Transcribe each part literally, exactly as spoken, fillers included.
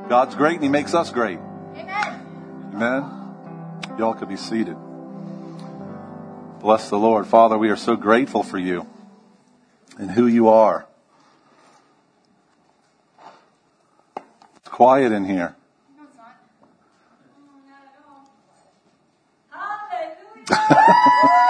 God's great and He makes us great. Amen. Amen. Y'all could be seated. Bless the Lord. Father, we are so grateful for You and who You are. It's quiet in here. No, it's not. No, not at all.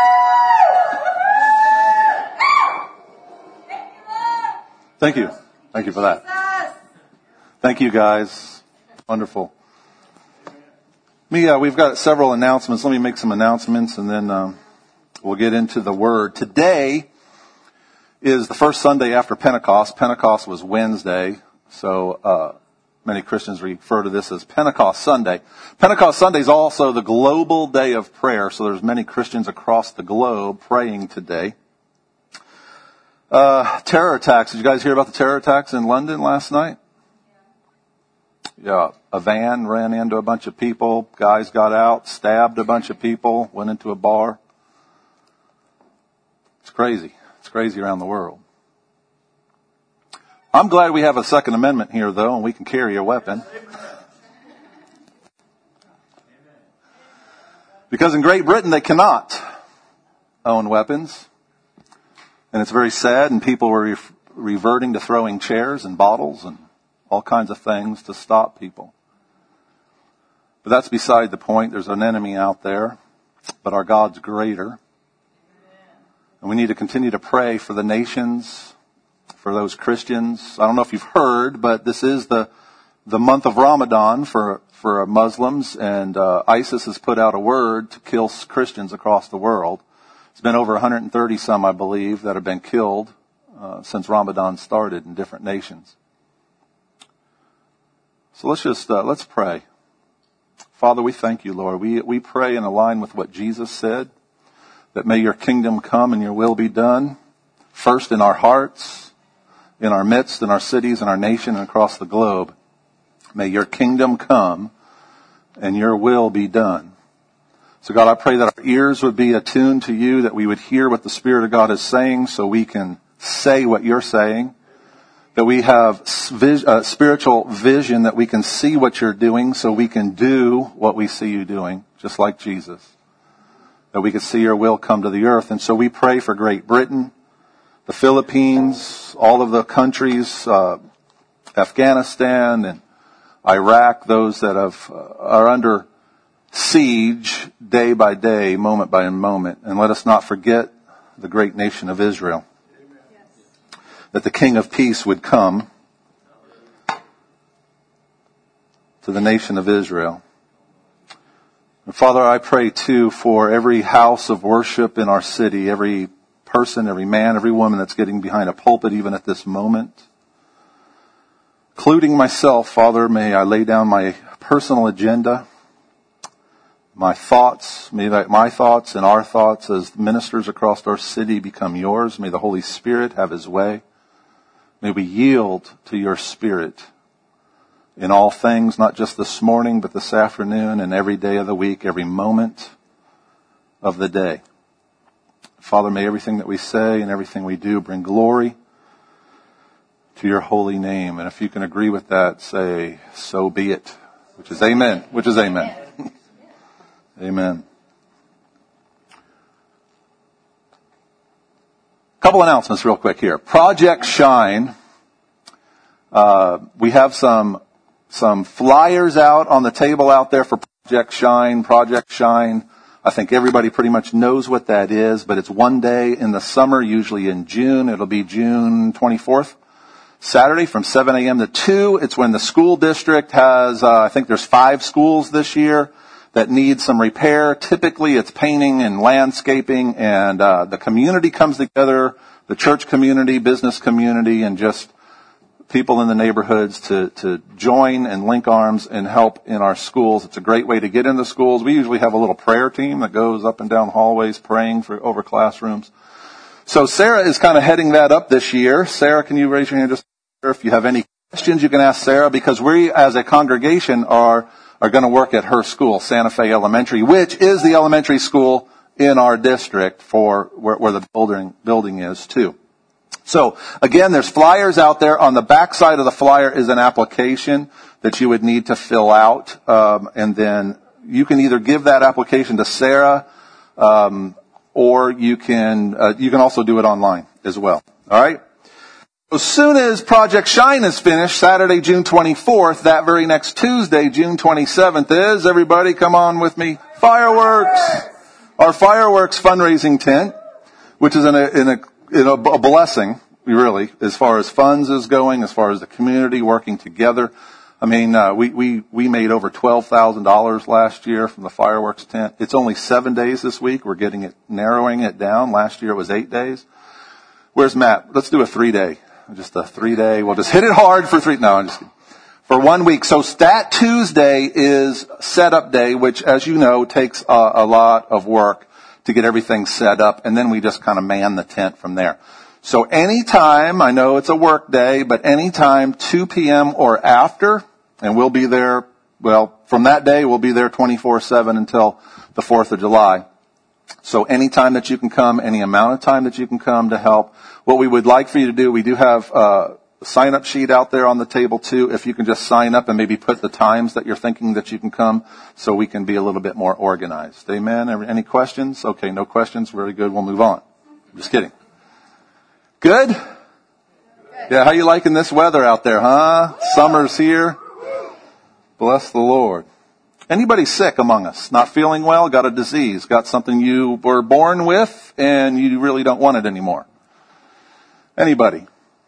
Hallelujah. Thank you. Thank you for that. Thank you, guys. Wonderful. Me, uh, we've got several announcements. Let me make some announcements, and then um, we'll get into the Word. Today is the first Sunday after Pentecost. Pentecost was Wednesday, so uh, many Christians refer to this as Pentecost Sunday. Pentecost Sunday is also the global day of prayer, so there's many Christians across the globe praying today. Uh, terror attacks. Did you guys hear about the terror attacks in London last night? Yeah, a van ran into a bunch of people. Guys got out, stabbed a bunch of people, went into a bar. It's crazy. It's crazy around the world. I'm glad we have a Second Amendment here, though, and we can carry a weapon. Because in Great Britain, they cannot own weapons. And it's very sad, and people were re- reverting to throwing chairs and bottles and all kinds of things to stop people. But that's beside the point. There's an enemy out there, but our God's greater. And we need to continue to pray for the nations, for those Christians. I don't know if you've heard, but this is the the month of Ramadan for for Muslims, and uh, ISIS has put out a word to kill Christians across the world. It's been over one hundred thirty some, I believe, that have been killed uh, since Ramadan started in different nations. So let's just, uh, let's pray. Father, we thank You, Lord. We, we pray in line with what Jesus said, that may Your kingdom come and Your will be done, first in our hearts, in our midst, in our cities, in our nation, and across the globe. May Your kingdom come and Your will be done. So God, I pray that our ears would be attuned to You, that we would hear what the Spirit of God is saying so we can say what You're saying. That we have uh, spiritual vision, that we can see what You're doing so we can do what we see You doing, just like Jesus. That we can see Your will come to the earth. And so we pray for Great Britain, the Philippines, all of the countries, uh, Afghanistan and Iraq, those that have uh, are under siege day by day, moment by moment. And let us not forget the great nation of Israel. That the King of Peace would come to the nation of Israel. And Father, I pray too for every house of worship in our city, every person, every man, every woman that's getting behind a pulpit even at this moment. Including myself, Father, may I lay down my personal agenda, my thoughts, may my thoughts and our thoughts as ministers across our city become Yours. May the Holy Spirit have His way. May we yield to Your Spirit in all things, not just this morning, but this afternoon and every day of the week, every moment of the day. Father, may everything that we say and everything we do bring glory to Your holy name. And if you can agree with that, say, so be it, which is amen, which is amen. Amen. Couple announcements real quick here. Project Shine. Uh, we have some, some flyers out on the table out there for Project Shine. Project Shine. I think everybody pretty much knows what that is, but it's one day in the summer, usually in June. It'll be June twenty-fourth, Saturday from seven a.m. to two. It's when the school district has, uh, I think there's five schools this year that need some repair. Typically it's painting and landscaping, and uh, the community comes together, the church community, business community, and just people in the neighborhoods to, to join and link arms and help in our schools. It's a great way to get into schools. We usually have a little prayer team that goes up and down hallways praying for over classrooms. So Sarah is kind of heading that up this year. Sarah, can you raise your hand just if you have any questions? You can ask Sarah, because we as a congregation are are going to work at her school, Santa Fe Elementary, which is the elementary school in our district for where, where the building building is too. So again, there's flyers out there. On the back side of the flyer is an application that you would need to fill out. Um, and then you can either give that application to Sarah, um, or you can, uh, you can also do it online as well. All right. As soon as Project Shine is finished, Saturday, June twenty-fourth, that very next Tuesday, June twenty-seventh is, everybody come on with me, fireworks. Our fireworks fundraising tent, which is in a, in a, in a, a blessing, really, as far as funds is going, as far as the community working together. I mean, uh, we, we, we made over twelve thousand dollars last year from the fireworks tent. It's only seven days this week. We're getting it, narrowing it down. Last year it was eight days. Where's Matt? Let's do a three day. Just a three day. We'll just hit it hard for three. No, I'm just kidding. For one week. So Stat Tuesday is setup day, which, as you know, takes a, a lot of work to get everything set up. And then we just kind of man the tent from there. So anytime, I know it's a work day, but anytime two p.m. or after, and we'll be there, well, from that day, we'll be there twenty-four seven until the fourth of July. So any time that you can come, any amount of time that you can come to help. What we would like for you to do, we do have a sign-up sheet out there on the table too. If you can just sign up and maybe put the times that you're thinking that you can come so we can be a little bit more organized. Amen? Any questions? Okay, no questions. Very good. We'll move on. Just kidding. Good? Yeah, how you liking this weather out there, huh? Summer's here. Bless the Lord. Anybody sick among us? Not feeling well? Got a disease? Got something you were born with and you really don't want it anymore? Anybody?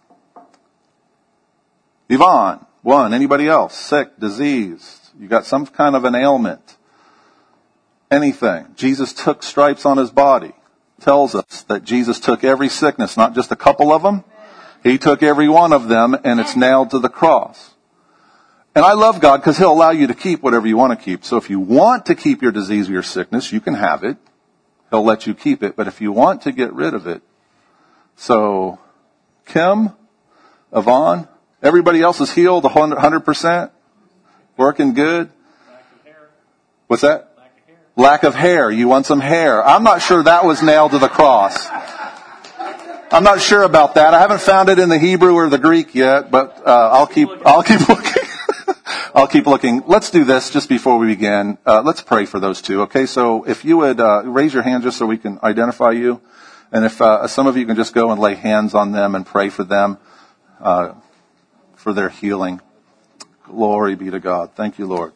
Yvonne, one. Anybody else? Sick, diseased? You got some kind of an ailment? Anything? Jesus took stripes on his body. Tells us that Jesus took every sickness, not just a couple of them. He took every one of them and it's nailed to the cross. And I love God because he'll allow you to keep whatever you want to keep. So if you want to keep your disease or your sickness, you can have it. He'll let you keep it. But if you want to get rid of it, so Kim, Yvonne, everybody else is healed one hundred percent? Working good? Lack of hair. What's that? Lack of hair. Lack of hair. You want some hair. I'm not sure that was nailed to the cross. I'm not sure about that. I haven't found it in the Hebrew or the Greek yet, but uh, I'll keep I'll keep looking. I'll keep looking. Let's do this just before we begin. Uh, let's pray for those two. Okay, so if you would uh, raise your hand just so we can identify you. And if uh, some of you can just go and lay hands on them and pray for them, uh, for their healing. Glory be to God. Thank you, Lord.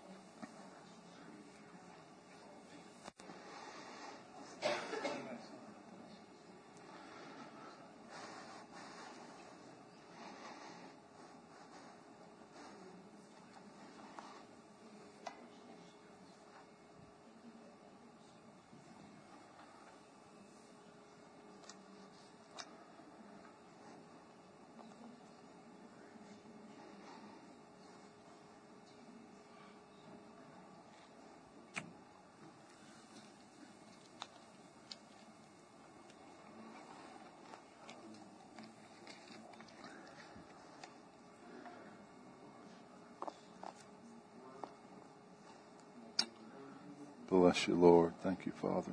Bless you, Lord. Thank you, Father.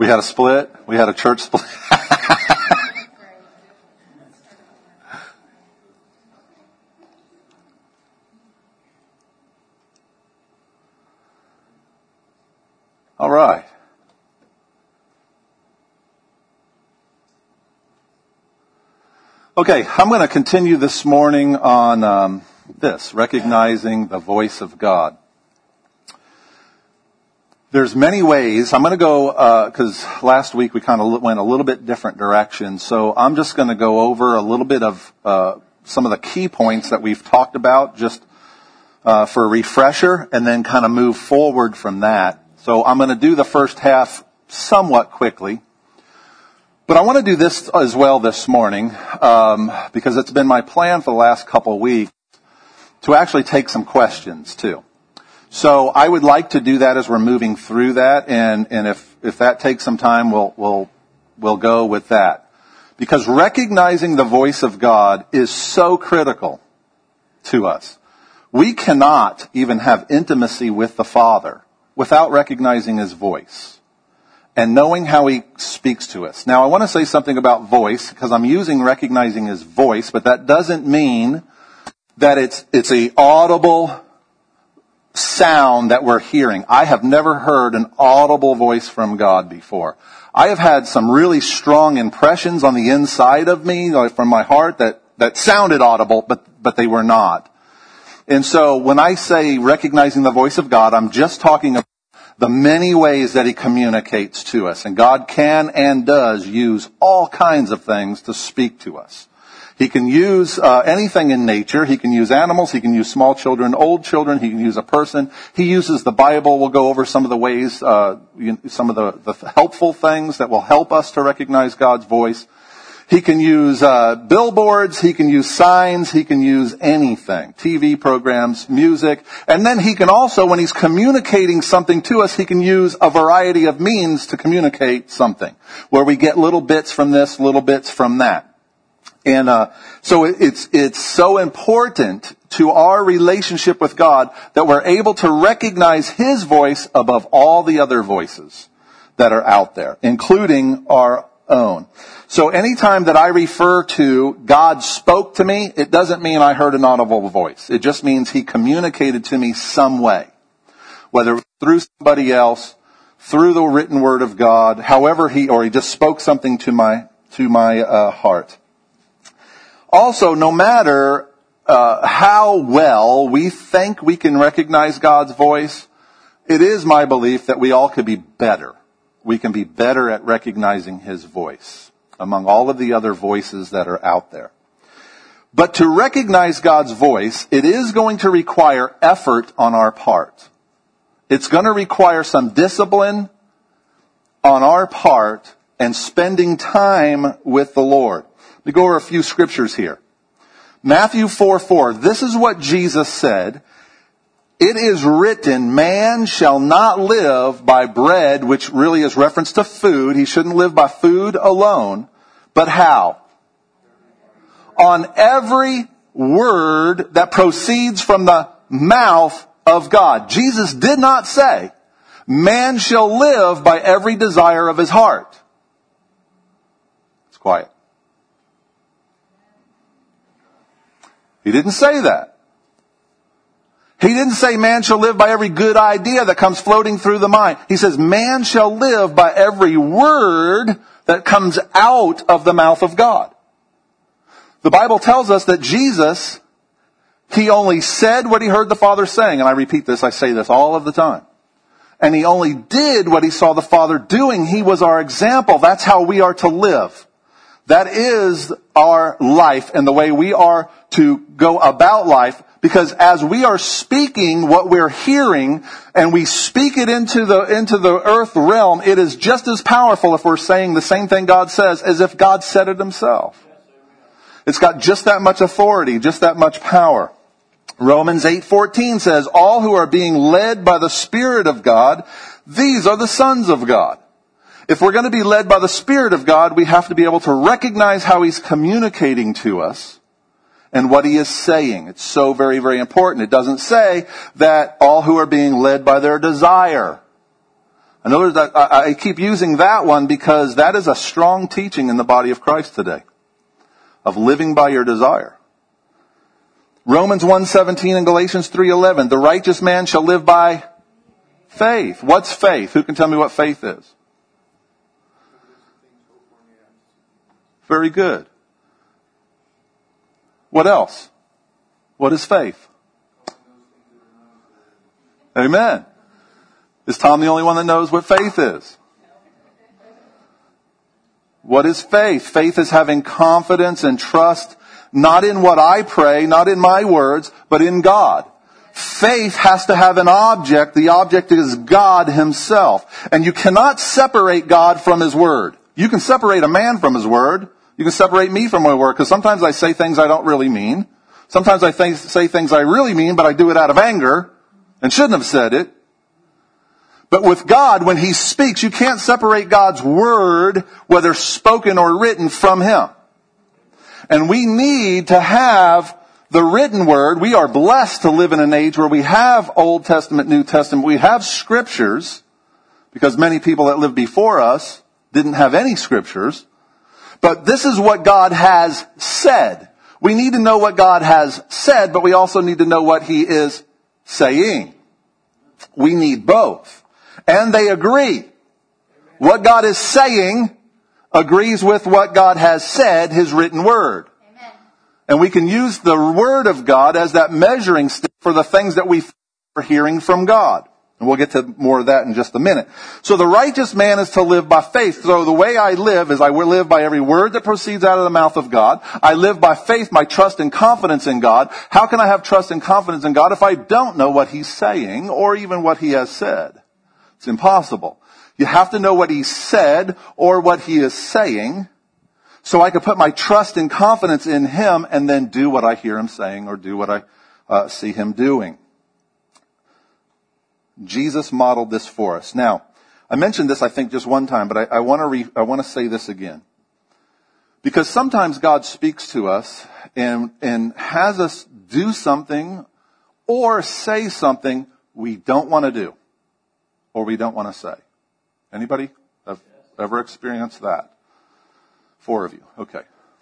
We had a split. We had a church split. All right. Okay, I'm going to continue this morning on um, this, recognizing the voice of God. There's many ways. I'm going to go, because uh, last week we kind of went a little bit different direction, so I'm just going to go over a little bit of uh, some of the key points that we've talked about, just uh, for a refresher, and then kind of move forward from that. So I'm going to do the first half somewhat quickly. But I want to do this as well this morning, um, because it's been my plan for the last couple of weeks to actually take some questions too. So I would like to do that as we're moving through that, and, and if, if that takes some time, we'll, we'll, we'll go with that. Because recognizing the voice of God is so critical to us. We cannot even have intimacy with the Father without recognizing His voice and knowing how He speaks to us. Now, I want to say something about voice, because I'm using recognizing His voice, but that doesn't mean that it's it's a audible sound that we're hearing. I have never heard an audible voice from God before. I have had some really strong impressions on the inside of me, like from my heart, that, that sounded audible, but, but they were not. And so when I say recognizing the voice of God, I'm just talking about the many ways that He communicates to us. And God can and does use all kinds of things to speak to us. He can use uh, anything in nature. He can use animals. He can use small children, old children. He can use a person. He uses the Bible. We'll go over some of the ways, uh, some of the, the helpful things that will help us to recognize God's voice. He can use uh, billboards, he can use signs, he can use anything. T V programs, music. And then he can also, when he's communicating something to us, he can use a variety of means to communicate something. Where we get little bits from this, little bits from that. And uh so it's it's so important to our relationship with God that we're able to recognize His voice above all the other voices that are out there, including our own. So anytime that I refer to God spoke to me, it doesn't mean I heard an audible voice. It just means He communicated to me some way. Whether through somebody else, through the written word of God, however He, or He just spoke something to my, to my uh, heart. Also, no matter uh, how well we think we can recognize God's voice, it is my belief that we all could be better. We can be better at recognizing His voice among all of the other voices that are out there. But to recognize God's voice, it is going to require effort on our part. It's going to require some discipline on our part and spending time with the Lord. Let me go over a few scriptures here. Matthew four four. This is what Jesus said. It is written, man shall not live by bread, which really is reference to food. He shouldn't live by food alone. But how? On every word that proceeds from the mouth of God. Jesus did not say, man shall live by every desire of his heart. It's quiet. He didn't say that. He didn't say man shall live by every good idea that comes floating through the mind. He says man shall live by every word that comes out of the mouth of God. The Bible tells us that Jesus, He only said what He heard the Father saying. And I repeat this, I say this all of the time. And He only did what He saw the Father doing. He was our example. That's how we are to live. That is our life and the way we are to go about life. Because as we are speaking what we're hearing and we speak it into the, into the earth realm, it is just as powerful if we're saying the same thing God says as if God said it Himself. It's got just that much authority, just that much power. Romans eight fourteen says, all who are being led by the Spirit of God, these are the sons of God. If we're going to be led by the Spirit of God, we have to be able to recognize how He's communicating to us and what He is saying. It's so very, very important. It doesn't say that all who are being led by their desire. I know that I, I keep using that one because that is a strong teaching in the body of Christ today, of living by your desire. Romans one seventeen and Galatians three eleven, the righteous man shall live by faith. What's faith? Who can tell me what faith is? Very good. What else? What is faith? Amen. Is Tom the only one that knows what faith is? What is faith? Faith is having confidence and trust, not in what I pray, not in my words, but in God. Faith has to have an object. The object is God Himself. And you cannot separate God from His Word. You can separate a man from his word. You can separate me from my word, because sometimes I say things I don't really mean. Sometimes I th- say things I really mean, but I do it out of anger and shouldn't have said it. But with God, when He speaks, you can't separate God's word, whether spoken or written, from Him. And we need to have the written word. We are blessed to live in an age where we have Old Testament, New Testament. We have scriptures, because many people that lived before us didn't have any scriptures. But this is what God has said. We need to know what God has said, but we also need to know what He is saying. We need both. And they agree. What God is saying agrees with what God has said, His written word. Amen. And we can use the word of God as that measuring stick for the things that we are hearing from God. And we'll get to more of that in just a minute. So the righteous man is to live by faith. So the way I live is I will live by every word that proceeds out of the mouth of God. I live by faith, my trust and confidence in God. How can I have trust and confidence in God if I don't know what He's saying or even what He has said? It's impossible. You have to know what He said or what He is saying, so I can put my trust and confidence in Him and then do what I hear Him saying or do what I uh, see Him doing. Jesus modeled this for us. Now, I mentioned this, I think, just one time, but I, I want to re, I want to say this again. Because sometimes God speaks to us and, and has us do something or say something we don't want to do or we don't want to say. Anybody have ever experienced that? Four of you. Okay.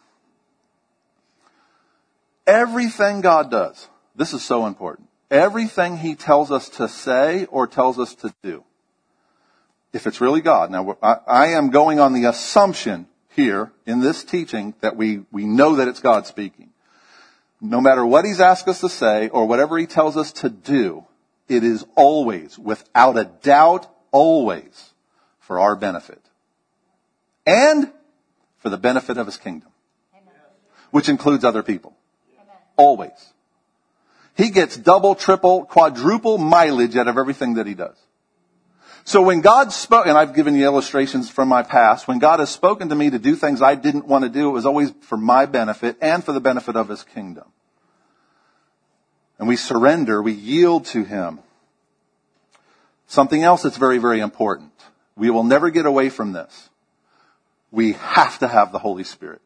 Everything God does, this is so important. Everything He tells us to say or tells us to do, if it's really God. Now, I, I am going on the assumption here in this teaching that we, we know that it's God speaking. No matter what He's asked us to say or whatever He tells us to do, it is always, without a doubt, always for our benefit. And for the benefit of His kingdom. Amen. Which includes other people. Amen. Always. He gets double, triple, quadruple mileage out of everything that He does. So when God spoke, and I've given you illustrations from my past, when God has spoken to me to do things I didn't want to do, it was always for my benefit and for the benefit of His kingdom. And we surrender, we yield to Him. Something else that's very, very important. We will never get away from this. We have to have the Holy Spirit.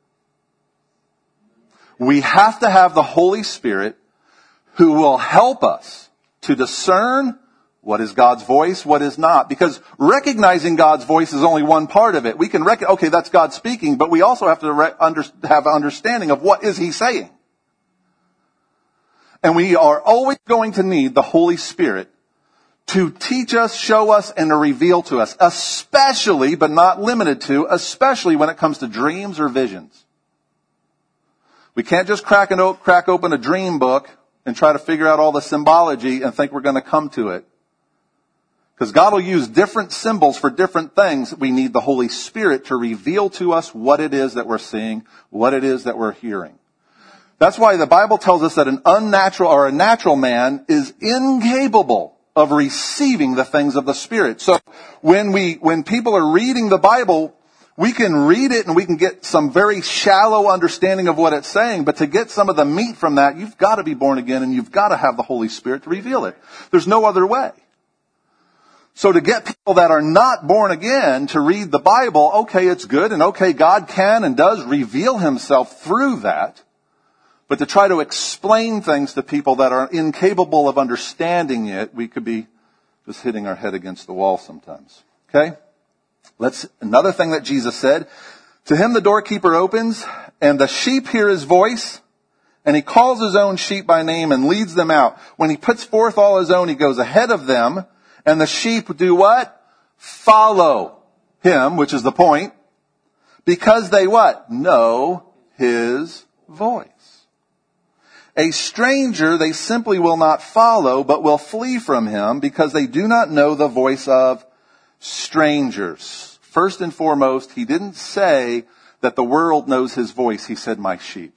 We have to have the Holy Spirit who will help us to discern what is God's voice, what is not. Because recognizing God's voice is only one part of it. We can recognize, okay, that's God speaking, but we also have to re- under, have an understanding of what is He saying. And we are always going to need the Holy Spirit to teach us, show us, and to reveal to us, especially, but not limited to, especially when it comes to dreams or visions. We can't just crack, an, crack open a dream book and try to figure out all the symbology and think we're going to come to it. Because God will use different symbols for different things. We need the Holy Spirit to reveal to us what it is that we're seeing, what it is that we're hearing. That's why the Bible tells us that an unnatural or a natural man is incapable of receiving the things of the Spirit. So when we, when people are reading the Bible, we can read it and we can get some very shallow understanding of what it's saying, but to get some of the meat from that, you've got to be born again and you've got to have the Holy Spirit to reveal it. There's no other way. So to get people that are not born again to read the Bible, okay, it's good, and okay, God can and does reveal Himself through that, but to try to explain things to people that are incapable of understanding it, we could be just hitting our head against the wall sometimes. Okay? Let's, another thing that Jesus said, to him the doorkeeper opens, and the sheep hear his voice, and he calls his own sheep by name and leads them out. When he puts forth all his own, he goes ahead of them, and the sheep do what? Follow him, which is the point, because they what? Know his voice. A stranger they simply will not follow, but will flee from him because they do not know the voice of strangers. First and foremost, he didn't say that the world knows his voice. He said, my sheep.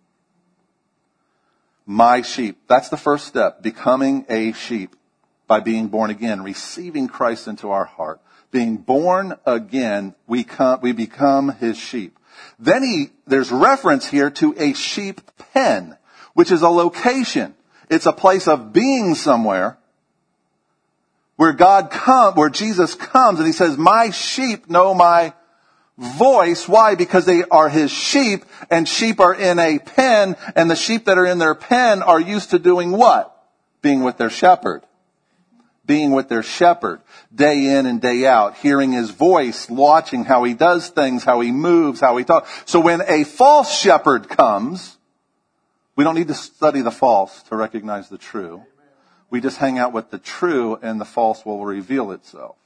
My sheep. That's the first step, becoming a sheep by being born again, receiving Christ into our heart. Being born again, we come, we become his sheep. Then he, there's reference here to a sheep pen, which is a location. It's a place of being somewhere where God come, where Jesus comes and he says, my sheep know my voice. Why? Because they are his sheep, and sheep are in a pen, and the sheep that are in their pen are used to doing what? Being with their shepherd. Being with their shepherd day in and day out, hearing his voice, watching how he does things, how he moves, how he talks. So when a false shepherd comes, we don't need to study the false to recognize the true. We just hang out with the true, and the false will reveal itself.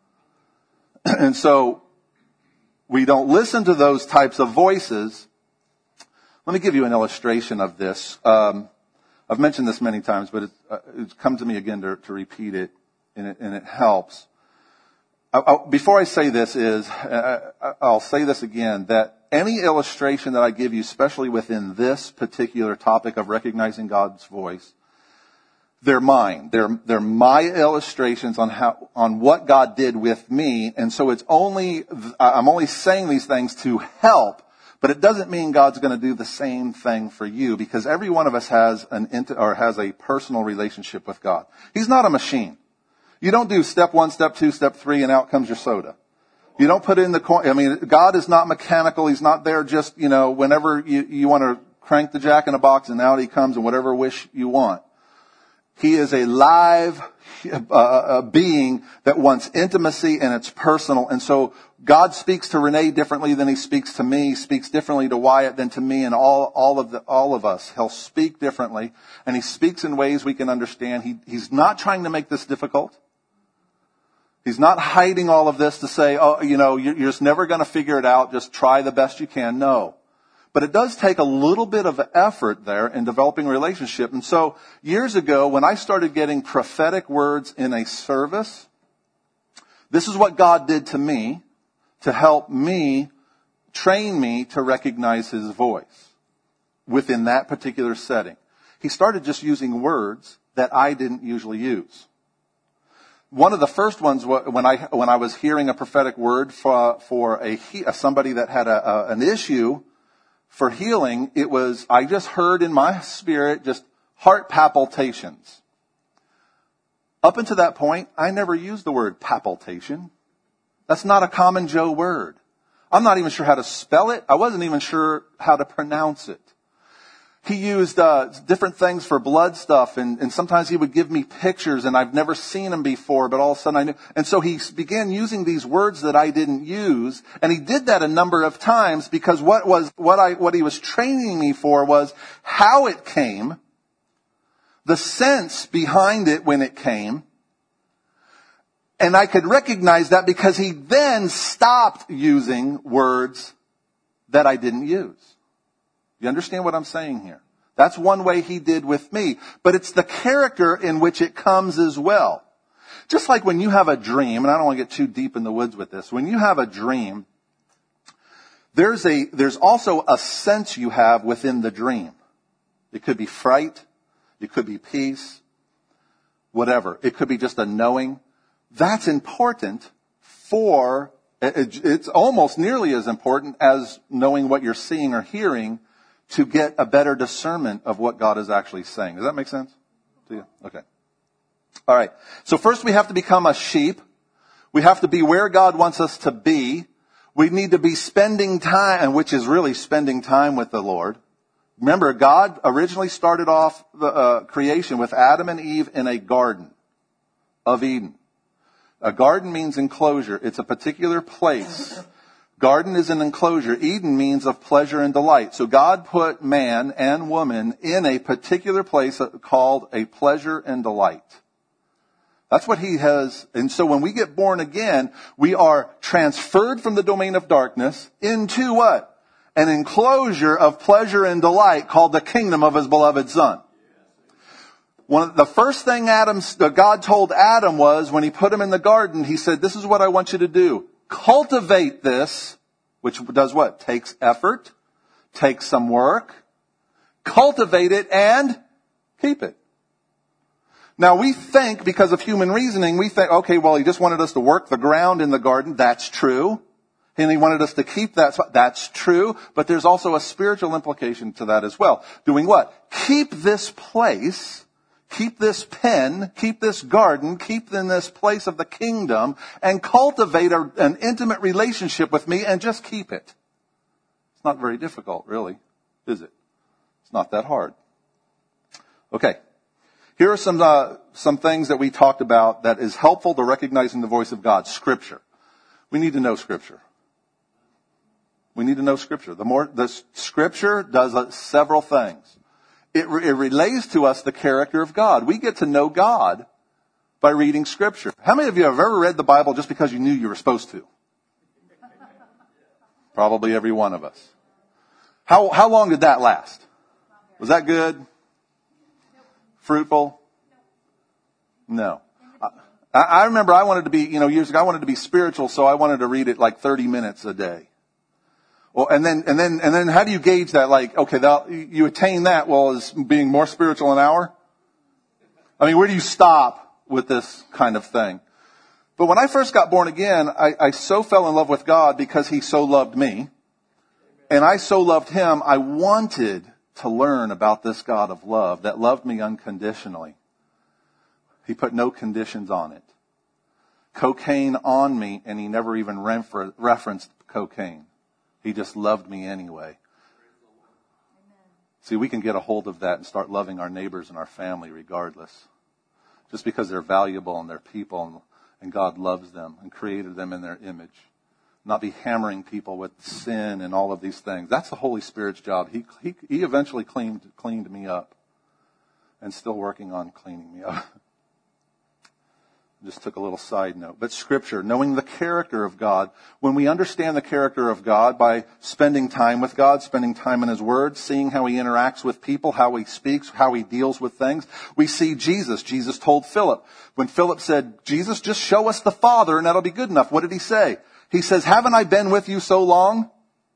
And so we don't listen to those types of voices. Let me give you an illustration of this. Um, I've mentioned this many times, but it's, uh, it's come to me again to, to repeat it, and it, and it helps. I, I, before I say this is, uh, I'll say this again, that any illustration that I give you, especially within this particular topic of recognizing God's voice, they're mine. They're, they're my illustrations on how, on what God did with me. And so it's only, I'm only saying these things to help, but it doesn't mean God's going to do the same thing for you, because every one of us has an, or has a personal relationship with God. He's not a machine. You don't do step one, step two, step three, and out comes your soda. You don't put in the coin. I mean, God is not mechanical. He's not there just, you know, whenever you, you want to crank the jack in a box and out he comes and whatever wish you want. He is a live uh, being that wants intimacy, and it's personal. And so God speaks to Renee differently than he speaks to me. He speaks differently to Wyatt than to me and all, all of the, all of us. He'll speak differently, and he speaks in ways we can understand. He, he's not trying to make this difficult. He's not hiding all of this to say, oh, you know, you're, you're just never going to figure it out. Just try the best you can. No. But it does take a little bit of effort there in developing a relationship. And so years ago, when I started getting prophetic words in a service, this is what God did to me to help me, train me to recognize his voice within that particular setting. He started just using words that I didn't usually use. One of the first ones, when I when I was hearing a prophetic word for for a somebody that had a, a an issue for healing, it was, I just heard in my spirit just heart palpitations. Up until that point, I never used the word palpitation. That's not a common Joe word. I'm not even sure how to spell it. I wasn't even sure how to pronounce it. He used uh, different things for blood stuff, and, and sometimes he would give me pictures, and I've never seen them before, but all of a sudden I knew. And so he began using these words that I didn't use, and he did that a number of times because what was what I what he was training me for was how it came, the sense behind it when it came, and I could recognize that because he then stopped using words that I didn't use. You understand what I'm saying here? That's one way he did with me. But it's the character in which it comes as well. Just like when you have a dream, and I don't want to get too deep in the woods with this. When you have a dream, there's a, there's also a sense you have within the dream. It could be fright. It could be peace. Whatever. It could be just a knowing. That's important for, it's almost nearly as important as knowing what you're seeing or hearing to get a better discernment of what God is actually saying. Does that make sense to you? Okay. All right. So first we have to become a sheep. We have to be where God wants us to be. We need to be spending time, which is really spending time with the Lord. Remember, God originally started off the uh, creation with Adam and Eve in a garden of Eden. A garden means enclosure. It's a particular place. Garden is an enclosure. Eden means of pleasure and delight. So God put man and woman in a particular place called a pleasure and delight. That's what he has. And so when we get born again, we are transferred from the domain of darkness into what? An enclosure of pleasure and delight called the kingdom of his beloved Son. One of the first thing Adam, God told Adam was when he put him in the garden, he said, this is what I want you to do. Cultivate this, which does what? Takes effort, takes some work. Cultivate it and keep it. Now we think, because of human reasoning, we think, okay, well, he just wanted us to work the ground in the garden. That's true. And he wanted us to keep that. That's true. But there's also a spiritual implication to that as well. Doing what? Keep this place, keep this pen, keep this garden, keep in this place of the kingdom, and cultivate a, an intimate relationship with me and just keep it. It's not very difficult, really, is it? It's not that hard. Okay. Here are some uh, some things that we talked about that is helpful to recognizing the voice of God. Scripture. We need to know Scripture. We need to know Scripture. The more the Scripture does uh, several things. It, it relays to us the character of God. We get to know God by reading Scripture. How many of you have ever read the Bible just because you knew you were supposed to? Probably every one of us. How how long did that last? Was that good? Fruitful? No. I, I remember I wanted to be, you know, years ago, I wanted to be spiritual, so I wanted to read it like thirty minutes a day. Well, and then, and then, and then how do you gauge that? Like, okay, that, you attain that, well, as being more spiritual an hour? I mean, where do you stop with this kind of thing? But when I first got born again, I, I so fell in love with God because he so loved me. And I so loved him, I wanted to learn about this God of love that loved me unconditionally. He put no conditions on it. Cocaine on me, and he never even refer- referenced cocaine. He just loved me anyway. See, we can get a hold of that and start loving our neighbors and our family regardless. Just because they're valuable and they're people and God loves them and created them in their image. Not be hammering people with sin and all of these things. That's the Holy Spirit's job. He he, he eventually cleaned cleaned me up, and still working on cleaning me up. Just took a little side note. But Scripture, knowing the character of God, when we understand the character of God by spending time with God, spending time in his word, seeing how he interacts with people, how he speaks, how he deals with things, we see Jesus. Jesus told Philip, when Philip said, Jesus, just show us the Father and that'll be good enough. What did he say? He says, haven't I been with you so long?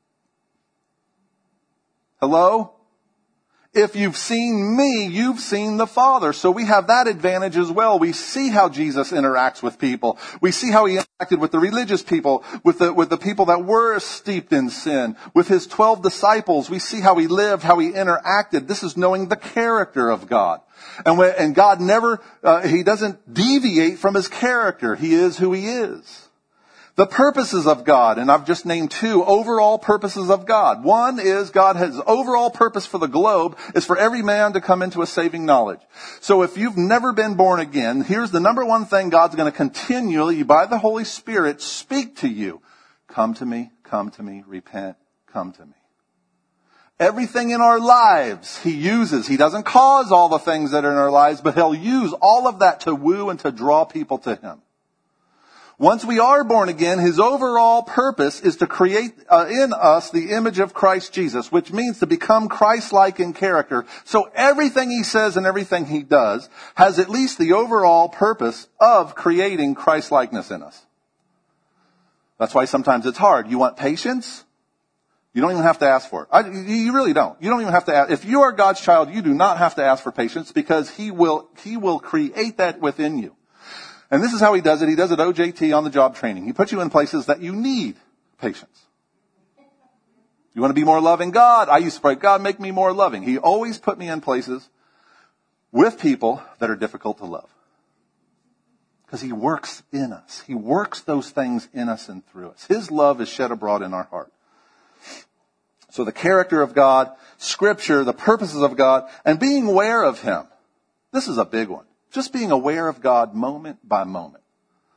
Hello? If you've seen me, you've seen the Father. So we have that advantage as well. We see how Jesus interacts with people. We see how he interacted with the religious people, with the, with the people that were steeped in sin. With his twelve disciples, we see how he lived, how he interacted. This is knowing the character of God. And when, and God never, uh, he doesn't deviate from his character. He is who he is. The purposes of God, and I've just named two overall purposes of God. One is God has overall purpose for the globe is for every man to come into a saving knowledge. So if you've never been born again, here's the number one thing God's going to continually, by the Holy Spirit, speak to you. Come to me, come to me, repent, come to me. Everything in our lives he uses. He doesn't cause all the things that are in our lives, but he'll use all of that to woo and to draw people to him. Once we are born again, his overall purpose is to create uh, in us the image of Christ Jesus, which means to become Christ-like in character. So everything he says and everything he does has at least the overall purpose of creating Christ-likeness in us. That's why sometimes it's hard. You want patience? You don't even have to ask for it. I, you really don't. You don't even have to ask. If you are God's child, you do not have to ask for patience because he will, he will create that within you. And this is how he does it. He does it O J T on the job training. He puts you in places that you need patience. You want to be more loving? God, I used to pray, God, make me more loving. He always put me in places with people that are difficult to love. Because he works in us. He works those things in us and through us. His love is shed abroad in our heart. So the character of God, Scripture, the purposes of God, and being aware of him. This is a big one. Just being aware of God moment by moment.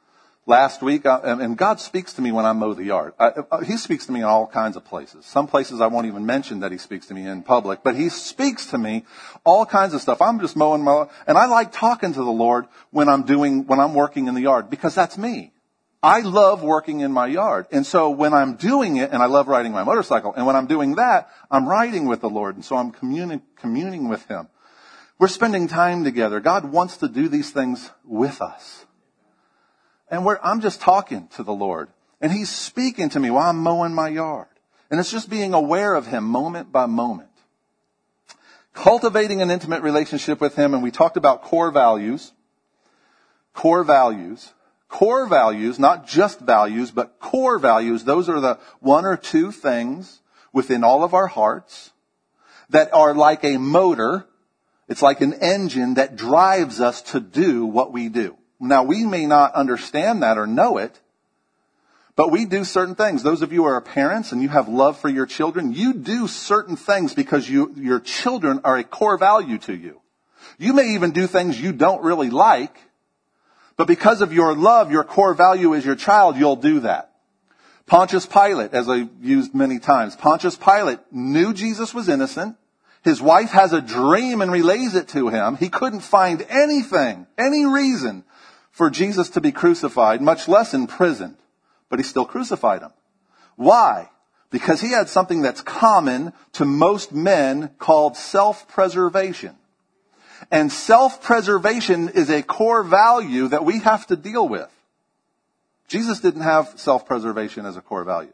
Last week, I, and God speaks to me when I mow the yard. I, he speaks to me in all kinds of places. Some places I won't even mention that he speaks to me in public, but he speaks to me all kinds of stuff. I'm just mowing my, and I like talking to the Lord when I'm doing, when I'm working in the yard, because that's me. I love working in my yard. And so when I'm doing it, and I love riding my motorcycle, and when I'm doing that, I'm riding with the Lord, and so I'm communi- communing with him. We're spending time together. God wants to do these things with us. And we're, I'm just talking to the Lord. And he's speaking to me while I'm mowing my yard. And it's just being aware of him moment by moment. Cultivating an intimate relationship with him. And we talked about core values. Core values. Core values, not just values, but core values. Those are the one or two things within all of our hearts that are like a motor. It's like an engine that drives us to do what we do. Now, we may not understand that or know it, but we do certain things. Those of you who are parents and you have love for your children, you do certain things because you, your children are a core value to you. You may even do things you don't really like, but because of your love, your core value is your child, you'll do that. Pontius Pilate, as I've used many times, Pontius Pilate knew Jesus was innocent. His wife has a dream and relays it to him. He couldn't find anything, any reason for Jesus to be crucified, much less imprisoned. But he still crucified him. Why? Because he had something that's common to most men called self-preservation. And self-preservation is a core value that we have to deal with. Jesus didn't have self-preservation as a core value.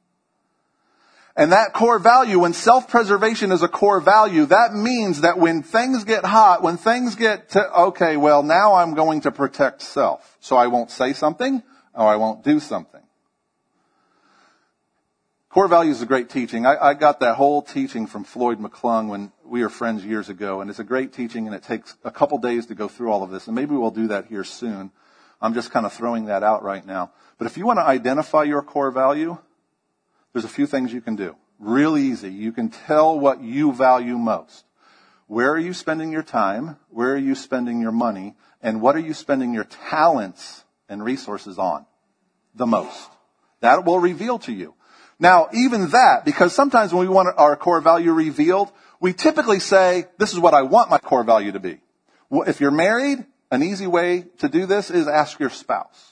And that core value, when self-preservation is a core value, that means that when things get hot, when things get to, okay, well, now I'm going to protect self. So I won't say something or I won't do something. Core values is a great teaching. I, I got that whole teaching from Floyd McClung when we were friends years ago. And it's a great teaching and it takes a couple days to go through all of this. And maybe we'll do that here soon. I'm just kind of throwing that out right now. But if you want to identify your core value, there's a few things you can do. Real easy. You can tell what you value most. Where are you spending your time? Where are you spending your money? And what are you spending your talents and resources on the most? That will reveal to you. Now, even that, because sometimes when we want our core value revealed, we typically say, this is what I want my core value to be. Well, if you're married, an easy way to do this is ask your spouse.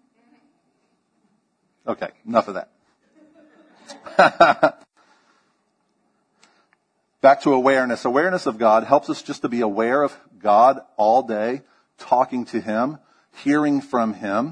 Okay, enough of that. Back to awareness. Awareness of God helps us just to be aware of God all day, talking to him, hearing from him.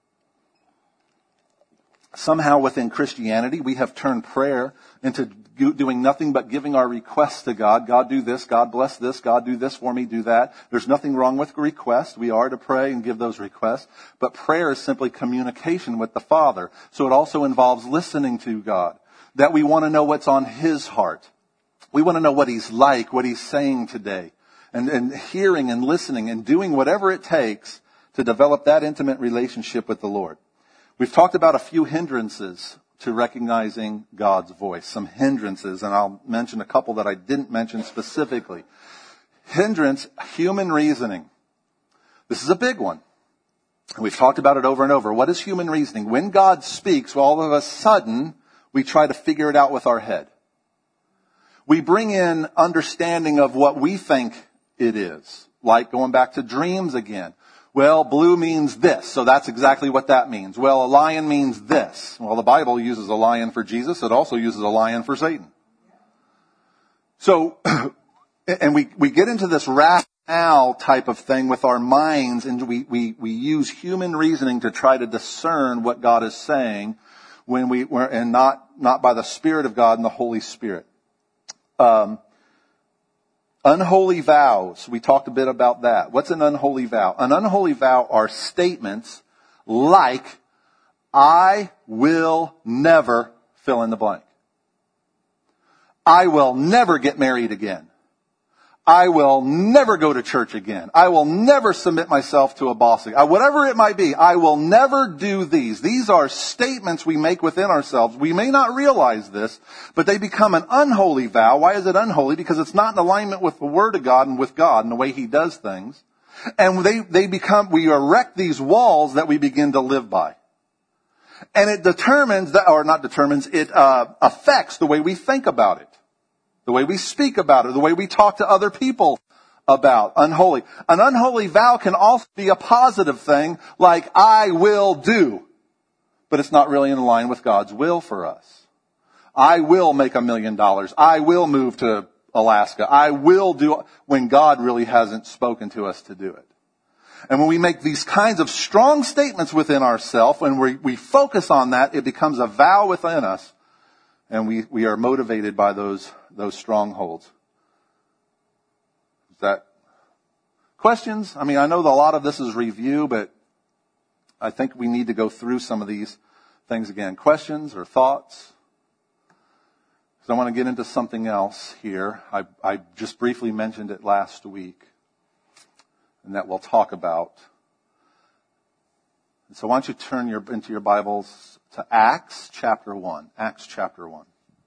Somehow within Christianity, we have turned prayer into doing nothing but giving our requests to God. God, do this. God, bless this. God, do this for me. Do that. There's nothing wrong with requests. We are to pray and give those requests. But prayer is simply communication with the Father. So it also involves listening to God. That we want to know what's on his heart. We want to know what he's like, what he's saying today. And, and hearing and listening and doing whatever it takes to develop that intimate relationship with the Lord. We've talked about a few hindrances to recognizing God's voice. Some hindrances, and I'll mention a couple that I didn't mention specifically. Hindrance, human reasoning. This is a big one. We've talked about it over and over. What is human reasoning? When God speaks, well, all of a sudden, we try to figure it out with our head. We bring in understanding of what we think it is. Like going back to dreams again. Well, blue means this, so that's exactly what that means. Well, a lion means this. Well, the Bible uses a lion for Jesus. It also uses a lion for Satan. So, and we, we get into this rationale type of thing with our minds, and we, we, we use human reasoning to try to discern what God is saying when we, and not, not by the Spirit of God and the Holy Spirit. Um, Unholy vows. We talked a bit about that. What's an unholy vow? An unholy vow are statements like, I will never fill in the blank. I will never get married again. I will never go to church again. I will never submit myself to a boss again. Whatever it might be, I will never do these. These are statements we make within ourselves. We may not realize this, but they become an unholy vow. Why is it unholy? Because it's not in alignment with the Word of God and with God and the way He does things. And they, they become, we erect these walls that we begin to live by. And it determines that, or not determines, it uh, affects the way we think about it, the way we speak about it, the way we talk to other people about unholy. An unholy vow can also be a positive thing, like I will do, but it's not really in line with God's will for us. I will make a million dollars. I will move to Alaska. I will do, when God really hasn't spoken to us to do it. And when we make these kinds of strong statements within ourselves, when we, we focus on that, it becomes a vow within us, and we, we are motivated by those, those strongholds. Is that questions? I mean, I know that a lot of this is review, but I think we need to go through some of these things again. Questions or thoughts? I want to get into something else here. I, I just briefly mentioned it last week, and that we'll talk about. And so why don't you turn your, into your Bibles to Acts chapter one. Acts chapter one.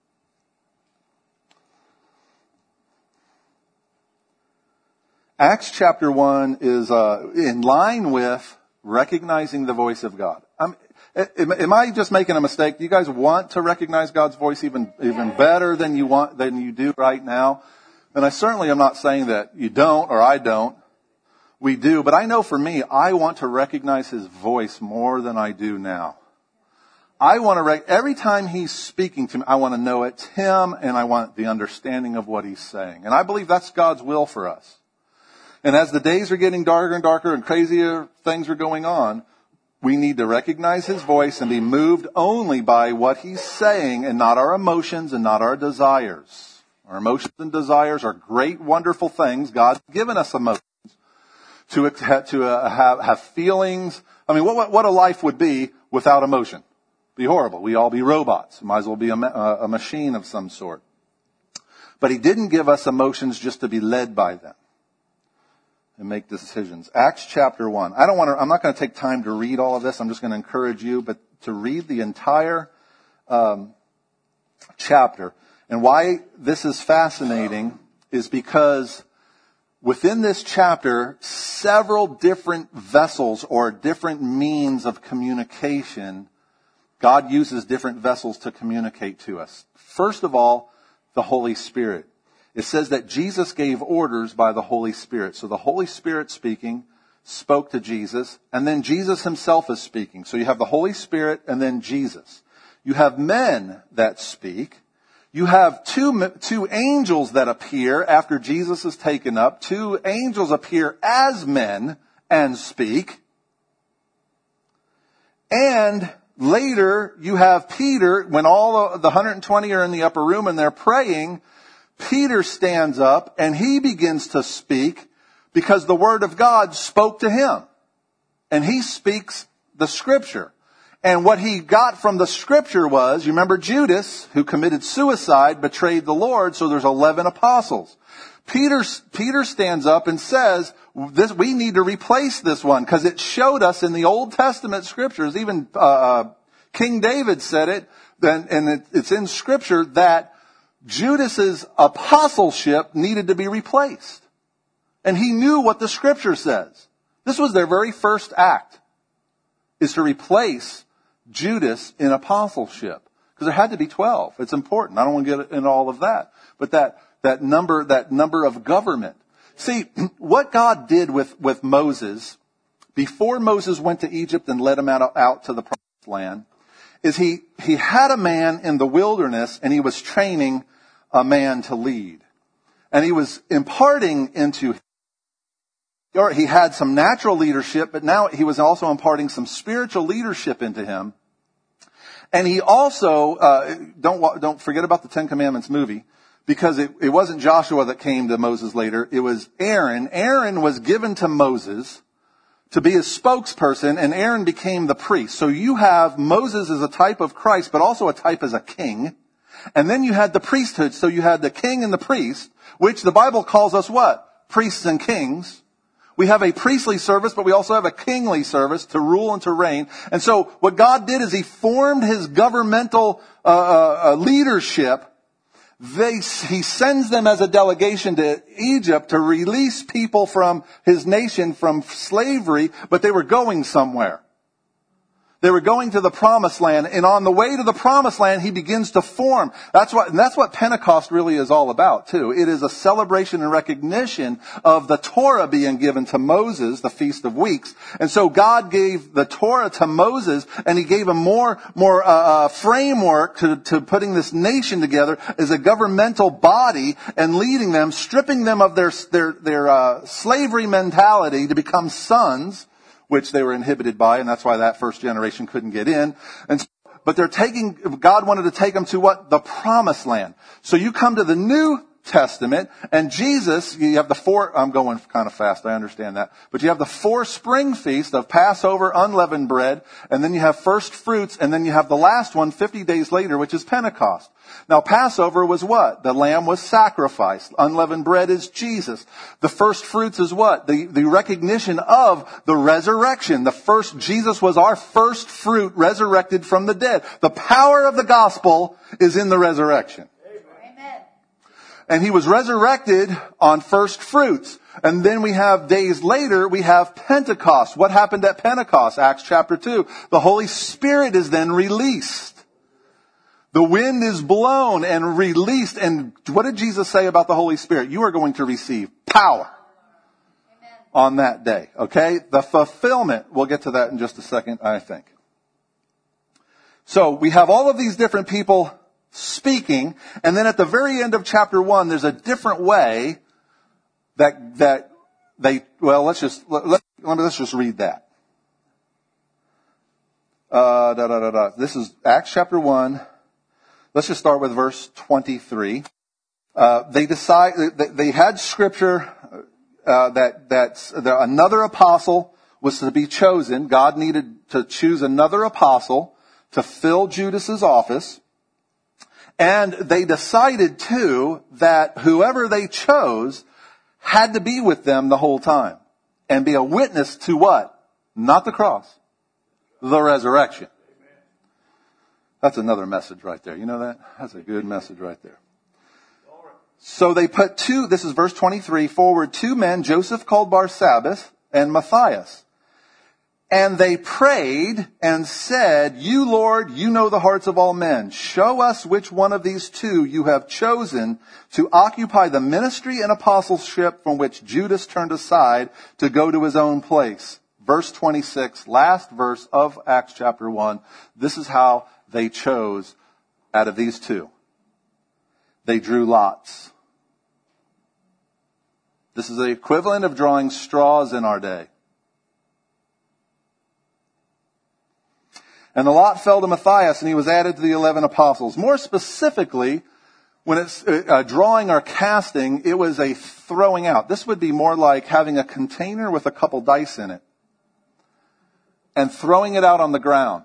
Acts chapter one is uh, in line with recognizing the voice of God. I'm, Am I just making a mistake? Do you guys want to recognize God's voice even, even better than you want, than you do right now? And I certainly am not saying that you don't or I don't. We do. But I know for me, I want to recognize His voice more than I do now. I want to, rec- every time He's speaking to me, I want to know it's Him and I want the understanding of what He's saying. And I believe that's God's will for us. And as the days are getting darker and darker and crazier things are going on, we need to recognize His voice and be moved only by what He's saying and not our emotions and not our desires. Our emotions and desires are great, wonderful things. God's given us emotions to, to uh, have, have feelings. I mean, what, what a life would be without emotion? Be horrible. We all be robots. Might as well be a, a machine of some sort. But He didn't give us emotions just to be led by them and make decisions. Acts chapter one. I don't want to, I'm not going to take time to read all of this. I'm just going to encourage you, but to read the entire um, chapter. And why this is fascinating is because within this chapter, several different vessels or different means of communication, God uses different vessels to communicate to us. First of all, the Holy Spirit. It says that Jesus gave orders by the Holy Spirit. So the Holy Spirit speaking spoke to Jesus, and then Jesus Himself is speaking. So you have the Holy Spirit and then Jesus. You have men that speak. You have two, two angels that appear after Jesus is taken up. Two angels appear as men and speak. And later you have Peter, when all the one hundred twenty are in the upper room and they're praying, Peter stands up and he begins to speak because the Word of God spoke to him. And he speaks the Scripture. And what he got from the Scripture was, you remember Judas, who committed suicide, betrayed the Lord, so there's eleven apostles. Peter, Peter stands up and says, this, we need to replace this one, because it showed us in the Old Testament Scriptures, even uh, King David said it, and it, it's in Scripture, that Judas's apostleship needed to be replaced. And he knew what the Scripture says. This was their very first act, is to replace Judas in apostleship. Because there had to be twelve. It's important. I don't want to get into all of that. But that, that number, that number of government. See, what God did with, with Moses, before Moses went to Egypt and led him out, out to the promised land, is he, he had a man in the wilderness and he was training a man to lead. And he was imparting into, or he had some natural leadership, but now he was also imparting some spiritual leadership into him. And he also, uh, don't, don't forget about the Ten Commandments movie, because it, it wasn't Joshua that came to Moses later. It was Aaron. Aaron was given to Moses to be his spokesperson, and Aaron became the priest. So you have Moses as a type of Christ, but also a type as a king. And then you had the priesthood. So you had the king and the priest, which the Bible calls us what? Priests and kings. We have a priestly service, but we also have a kingly service to rule and to reign. And so what God did is He formed His governmental uh, uh, leadership they, he sends them as a delegation to Egypt to release people from his nation from slavery, but they were going somewhere. They were going to the promised land, and on the way to the promised land, he begins to form. That's what, and that's what Pentecost really is all about, too. It is a celebration and recognition of the Torah being given to Moses, the Feast of Weeks. And so God gave the Torah to Moses, and he gave him more, more, uh, framework to, to putting this nation together as a governmental body and leading them, stripping them of their, their, their, uh, slavery mentality to become sons, which they were inhibited by, and that's why that first generation couldn't get in. And so, but they're taking, God wanted to take them to what? The promised land. So you come to the New Testament, and Jesus, you have the four, I'm going kind of fast, I understand that, but you have the four spring feast of Passover, unleavened bread, and then you have first fruits, and then you have the last one fifty days later, which is Pentecost. Now Passover was what? The lamb was sacrificed. Unleavened bread is Jesus. The first fruits is what? The, the recognition of the resurrection. The first, Jesus was our first fruit resurrected from the dead. The power of the gospel is in the resurrection. And he was resurrected on first fruits. And then we have days later, we have Pentecost. What happened at Pentecost? Acts chapter two. The Holy Spirit is then released. The wind is blown and released. And what did Jesus say about the Holy Spirit? You are going to receive power. Amen. On that day. Okay? The fulfillment. We'll get to that in just a second, I think. So we have all of these different people speaking, and then at the very end of chapter one, there's a different way that that they. Well, let's just let, let, let's just read that. Uh, da, da, da, da. This is Acts chapter one. Let's just start with verse twenty-three. Uh, they decide they, they had scripture uh, that that another apostle was to be chosen. God needed to choose another apostle to fill Judas's office. And they decided, too, that whoever they chose had to be with them the whole time and be a witness to what? Not the cross, the resurrection. That's another message right there. You know that? That's a good message right there. So they put two, this is verse twenty-three, forward two men, Joseph called Barsabbas and Matthias. And they prayed and said, You, Lord, you know the hearts of all men. Show us which one of these two you have chosen to occupy the ministry and apostleship from which Judas turned aside to go to his own place. Verse twenty-six, last verse of Acts chapter one. This is how they chose out of these two. They drew lots. This is the equivalent of drawing straws in our day. And the lot fell to Matthias, and he was added to the eleven apostles. More specifically, when it's uh, drawing or casting, it was a throwing out. This would be more like having a container with a couple dice in it and throwing it out on the ground.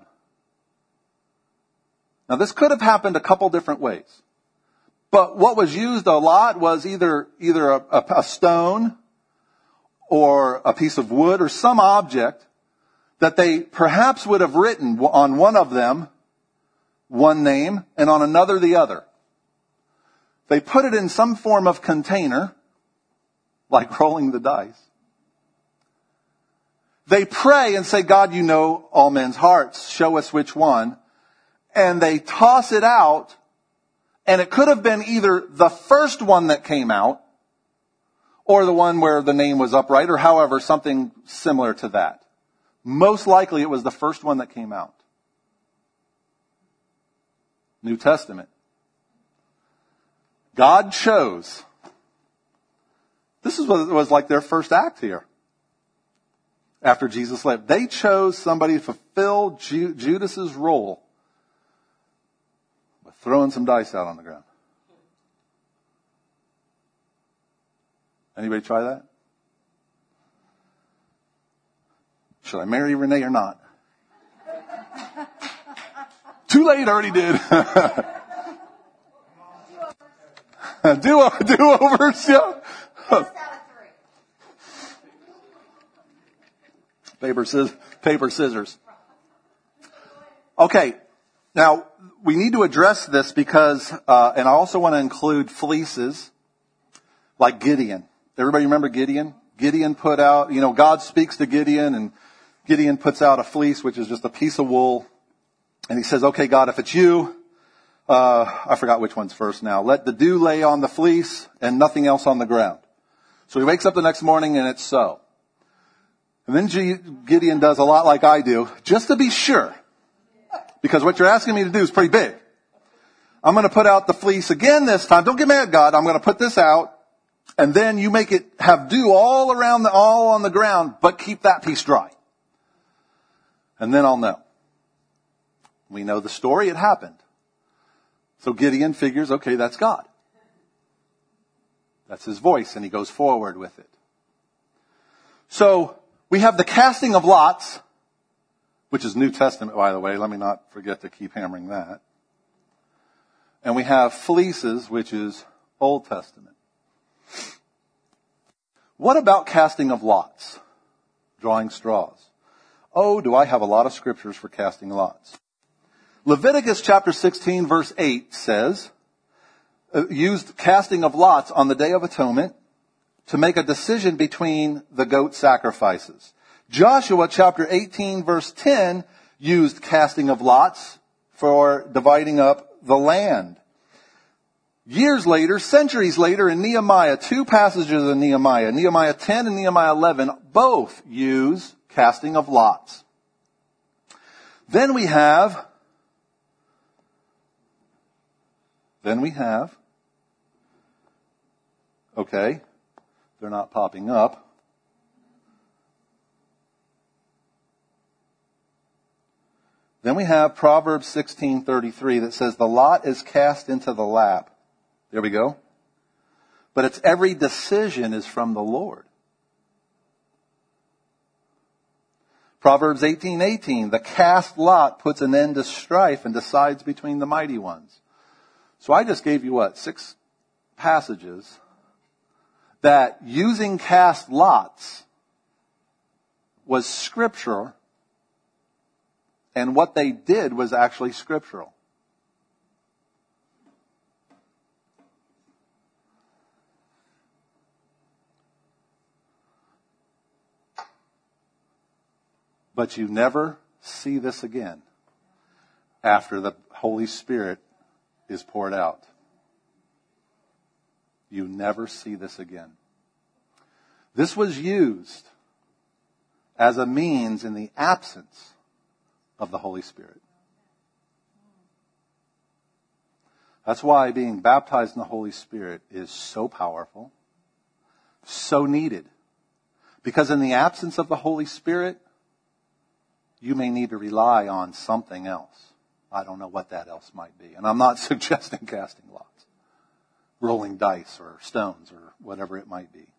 Now, this could have happened a couple different ways. But what was used a lot was either either a, a, a stone or a piece of wood or some object that they perhaps would have written on one of them one name and on another the other. They put it in some form of container, like rolling the dice. They pray and say, God, you know all men's hearts. Show us which one. And they toss it out, and it could have been either the first one that came out or the one where the name was upright, or however, something similar to that. Most likely it was the first one that came out. New Testament. God chose. This is what it was like their first act here. After Jesus left. They chose somebody to fulfill Ju- Judas's role by throwing some dice out on the ground. Anybody try that? Should I marry Renee or not? Too late, already did. do, do overs, yeah. Paper, scissors, paper, scissors. Okay. Now, we need to address this because, uh, and I also want to include fleeces like Gideon. Everybody remember Gideon? Gideon put out, you know, God speaks to Gideon and Gideon puts out a fleece, which is just a piece of wool. And he says, okay, God, if it's you, uh, I forgot which one's first now. Let the dew lay on the fleece and nothing else on the ground. So he wakes up the next morning and it's so. And then G- Gideon does a lot like I do, just to be sure. Because what you're asking me to do is pretty big. I'm going to put out the fleece again this time. Don't get mad, God. I'm going to put this out. And then you make it have dew all around the, all on the ground, but keep that piece dry. And then I'll know. We know the story. It happened. So Gideon figures, okay, that's God. That's his voice, and he goes forward with it. So we have the casting of lots, which is New Testament, by the way. Let me not forget to keep hammering that. And we have fleeces, which is Old Testament. What about casting of lots? Drawing straws. Oh, do I have a lot of scriptures for casting lots. Leviticus chapter sixteen verse eight says, uh, used casting of lots on the Day of Atonement to make a decision between the goat sacrifices. Joshua chapter eighteen verse ten used casting of lots for dividing up the land. Years later, centuries later, in Nehemiah, two passages in Nehemiah, Nehemiah ten and Nehemiah eleven, both use casting of lots. Then we have, then we have, okay, they're not popping up. Then we have Proverbs sixteen thirty-three that says, the lot is cast into the lap. There we go. But it's every decision is from the Lord. Proverbs eighteen eighteen, the cast lot puts an end to strife and decides between the mighty ones. So I just gave you what? Six passages that using cast lots was scriptural, and what they did was actually scriptural. But you never see this again after the Holy Spirit is poured out. You never see this again. This was used as a means in the absence of the Holy Spirit. That's why being baptized in the Holy Spirit is so powerful, so needed. Because in the absence of the Holy Spirit, you may need to rely on something else. I don't know what that else might be. And I'm not suggesting casting lots, rolling dice or stones or whatever it might be.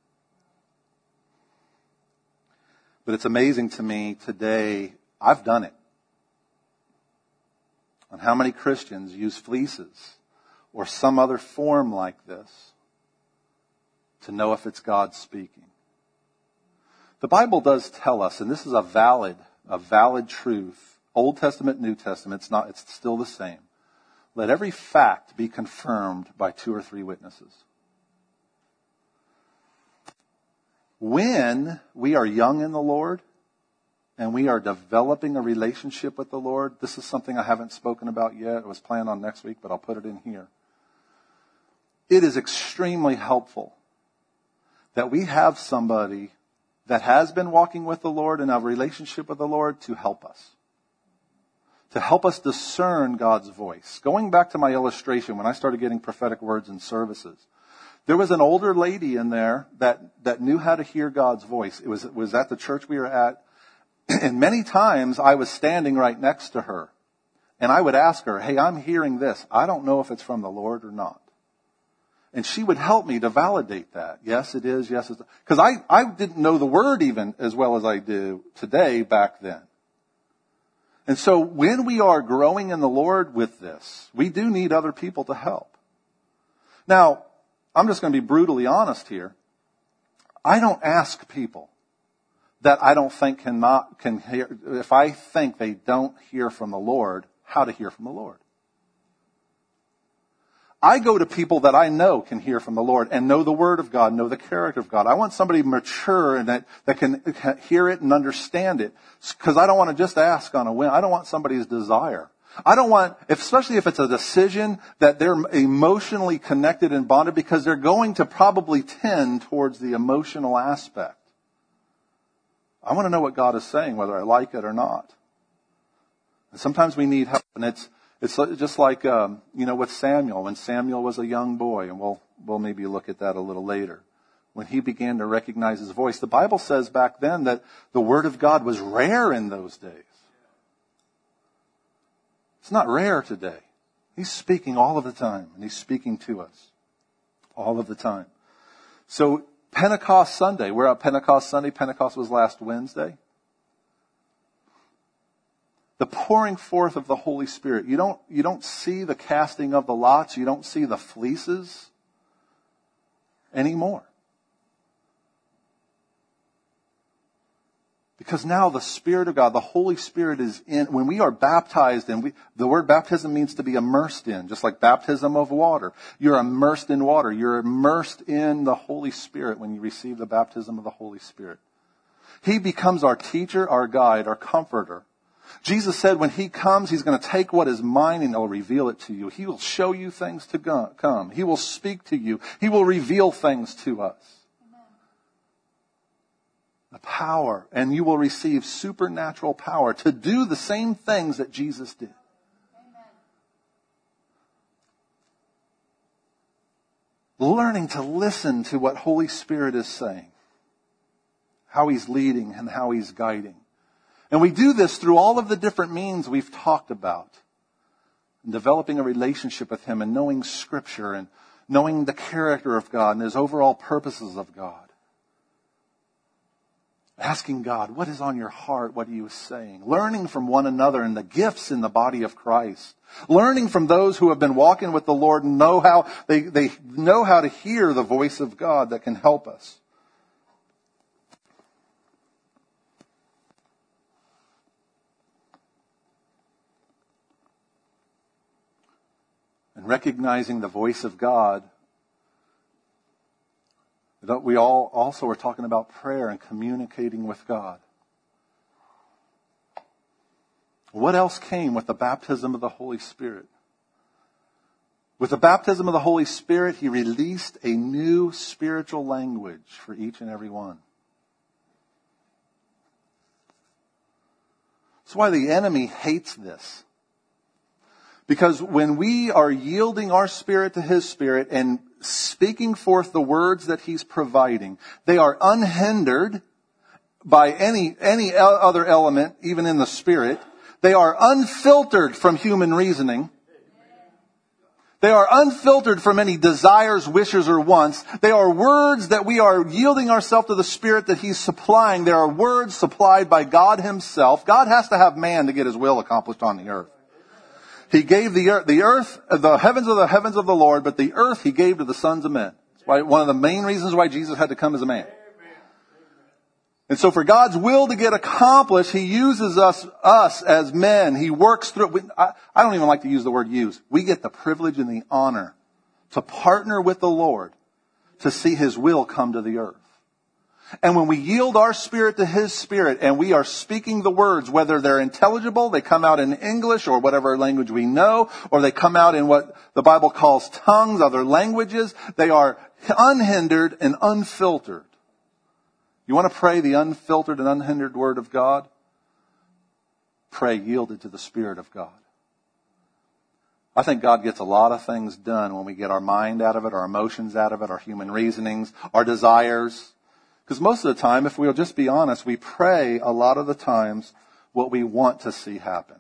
But it's amazing to me today, I've done it, on how many Christians use fleeces or some other form like this to know if it's God speaking. The Bible does tell us, and this is a valid A valid truth. Old Testament, New Testament, it's not, it's still the same. Let every fact be confirmed by two or three witnesses. When we are young in the Lord and we are developing a relationship with the Lord, this is something I haven't spoken about yet. It was planned on next week, but I'll put it in here. It is extremely helpful that we have somebody that has been walking with the Lord and have a relationship with the Lord to help us. To help us discern God's voice. Going back to my illustration, when I started getting prophetic words in services, there was an older lady in there that, that knew how to hear God's voice. It was, it was at the church we were at. And many times I was standing right next to her. And I would ask her, hey, I'm hearing this. I don't know if it's from the Lord or not. And she would help me to validate that. Yes, it is. Yes, it's because I, I didn't know the word even as well as I do today back then. And so when we are growing in the Lord with this, we do need other people to help. Now, I'm just going to be brutally honest here. I don't ask people that I don't think cannot, can hear, if I think they don't hear from the Lord, how to hear from the Lord. I go to people that I know can hear from the Lord and know the Word of God, know the character of God. I want somebody mature and that, that can hear it and understand it. Because I don't want to just ask on a whim. I don't want somebody's desire. I don't want, especially if it's a decision that they're emotionally connected and bonded, because they're going to probably tend towards the emotional aspect. I want to know what God is saying, whether I like it or not. And sometimes we need help, and it's It's just like, um, you know, with Samuel, when Samuel was a young boy, and we'll, we'll maybe look at that a little later. When he began to recognize his voice, the Bible says back then that the Word of God was rare in those days. It's not rare today. He's speaking all of the time, and He's speaking to us all of the time. So Pentecost Sunday, we're at Pentecost Sunday. Pentecost was last Wednesday. The pouring forth of the Holy Spirit. You don't, you don't see the casting of the lots. You don't see the fleeces anymore. Because now the Spirit of God, the Holy Spirit is in, when we are baptized, and we, the word baptism means to be immersed in, just like baptism of water. You're immersed in water. You're immersed in the Holy Spirit when you receive the baptism of the Holy Spirit. He becomes our teacher, our guide, our comforter. Jesus said when He comes, He's going to take what is mine and He'll reveal it to you. He will show you things to go, come. He will speak to you. He will reveal things to us. Amen. The power, and you will receive supernatural power to do the same things that Jesus did. Amen. Learning to listen to what Holy Spirit is saying, how He's leading and how He's guiding. And we do this through all of the different means we've talked about. And developing a relationship with Him and knowing Scripture and knowing the character of God and His overall purposes of God. Asking God, what is on your heart? What are you saying? Learning from one another and the gifts in the body of Christ. Learning from those who have been walking with the Lord and know how they, they know how to hear the voice of God that can help us. And recognizing the voice of God, we all also are talking about prayer and communicating with God. What else came with the baptism of the Holy Spirit? With the baptism of the Holy Spirit, He released a new spiritual language for each and every one. That's why the enemy hates this. Because when we are yielding our spirit to His Spirit and speaking forth the words that He's providing, they are unhindered by any, any other element, even in the Spirit. They are unfiltered from human reasoning. They are unfiltered from any desires, wishes, or wants. They are words that we are yielding ourselves to the Spirit that He's supplying. They are words supplied by God Himself. God has to have man to get His will accomplished on the earth. He gave the earth, the earth, the heavens are the heavens of the Lord, but the earth He gave to the sons of men. That's why, one of the main reasons why Jesus had to come as a man. And so for God's will to get accomplished, He uses us, us as men. He works through, I, I don't even like to use the word use. We get the privilege and the honor to partner with the Lord to see His will come to the earth. And when we yield our spirit to His Spirit and we are speaking the words, whether they're intelligible, they come out in English or whatever language we know, or they come out in what the Bible calls tongues, other languages, they are unhindered and unfiltered. You want to pray the unfiltered and unhindered Word of God? Pray yielded to the Spirit of God. I think God gets a lot of things done when we get our mind out of it, our emotions out of it, our human reasonings, our desires. Because most of the time, if we'll just be honest, we pray a lot of the times what we want to see happen.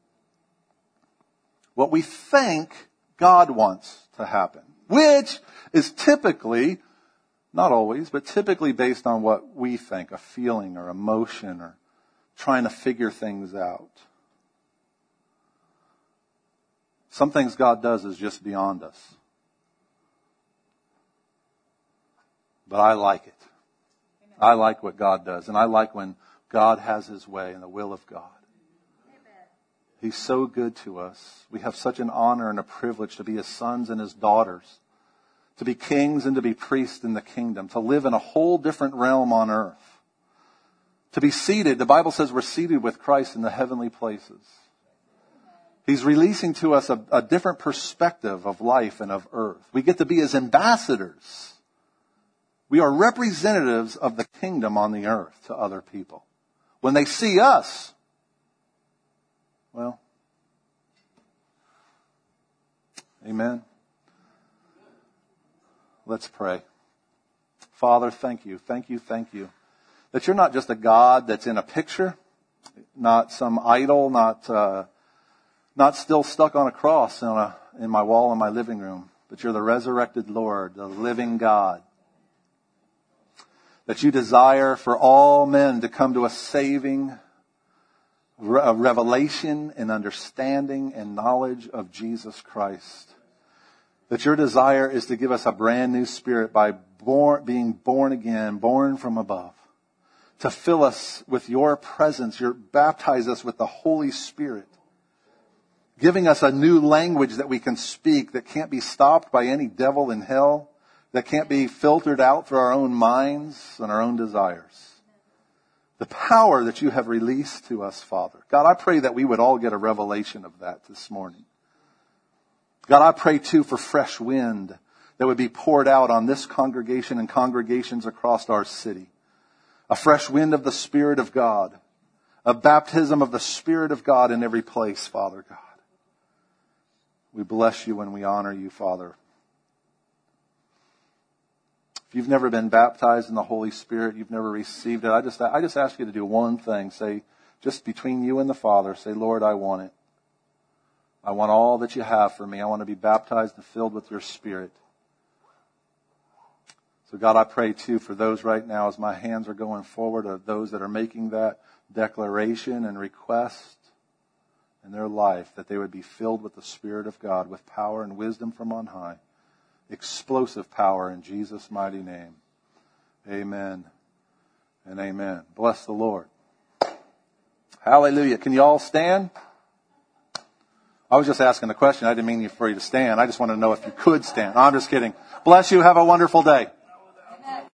What we think God wants to happen. Which is typically, not always, but typically based on what we think, a feeling or emotion or trying to figure things out. Some things God does is just beyond us. But I like it. I like what God does, and I like when God has His way and the will of God. He's so good to us. We have such an honor and a privilege to be his sons and his daughters, to be kings and to be priests in the kingdom, to live in a whole different realm on earth, to be seated. The Bible says we're seated with Christ in the heavenly places. He's releasing to us a, a different perspective of life and of earth. We get to be his ambassadors. We are representatives of the kingdom on the earth to other people. When they see us, well, amen. Let's pray. Father, thank you, thank you, thank you that you're not just a God that's in a picture, not some idol, not uh, not still stuck on a cross in, a, in my wall in my living room, but you're the resurrected Lord, the living God. That you desire for all men to come to a saving a revelation and understanding and knowledge of Jesus Christ. That your desire is to give us a brand new spirit by born, being born again, born from above. To fill us with your presence, your, baptize us with the Holy Spirit. Giving us a new language that we can speak that can't be stopped by any devil in hell. That can't be filtered out through our own minds and our own desires. The power that you have released to us, Father. God, I pray that we would all get a revelation of that this morning. God, I pray too for fresh wind that would be poured out on this congregation and congregations across our city. A fresh wind of the Spirit of God. A baptism of the Spirit of God in every place, Father God. We bless you and we honor you, Father. If you've never been baptized in the Holy Spirit, you've never received it, I just, I just ask you to do one thing. Say, just between you and the Father, say, Lord, I want it. I want all that you have for me. I want to be baptized and filled with your Spirit. So God, I pray too for those right now as my hands are going forward, of those that are making that declaration and request in their life, that they would be filled with the Spirit of God, with power and wisdom from on high. Explosive power in Jesus' mighty name. Amen and amen. Bless the Lord. Hallelujah. Can you all stand? I was just asking a question. I didn't mean for you to stand. I just wanted to know if you could stand. No, I'm just kidding. Bless you. Have a wonderful day.